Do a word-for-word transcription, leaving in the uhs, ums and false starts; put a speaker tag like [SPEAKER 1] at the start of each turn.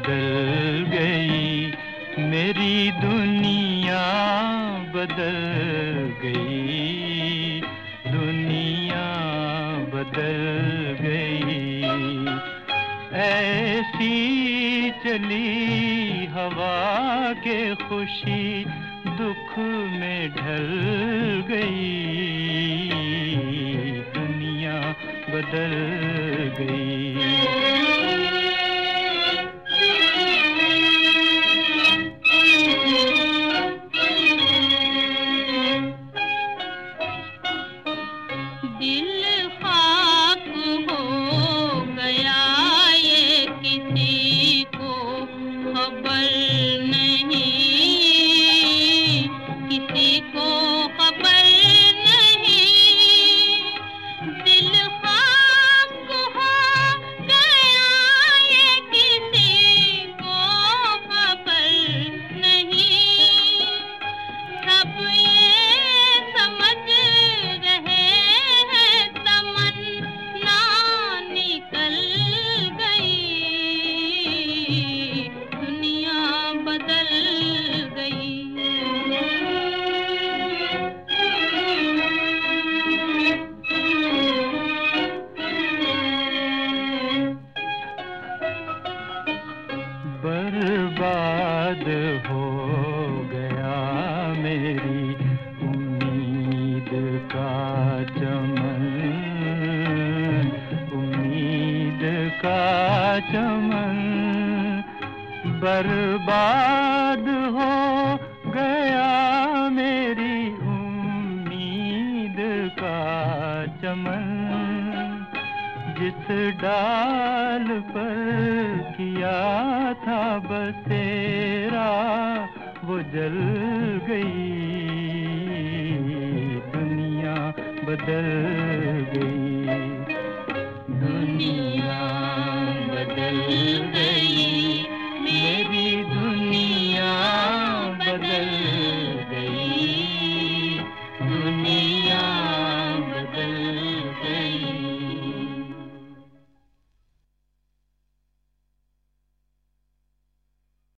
[SPEAKER 1] बदल गई, मेरी दुनिया बदल गई, दुनिया बदल गई। ऐसी चली हवा के खुशी दुख में ढल गई, दुनिया बदल गई।
[SPEAKER 2] दिल खाक हो गया ये किसी को खबर नहीं, किसी को खबर नहीं। दिल खाक हो गया ये किसी को खबर नहीं। सब ये समझ रहे हैं तमन्ना निकल गई, दुनिया बदल गई।
[SPEAKER 1] बर्बाद हो गया मेरी उम्मीद का चमन, उम्मीद का चमन। बर्बाद हो गया मेरी उम्मीद का चमन, जिस डाल पर किया था बसेरा वो जल गई, दुनिया बदल गई।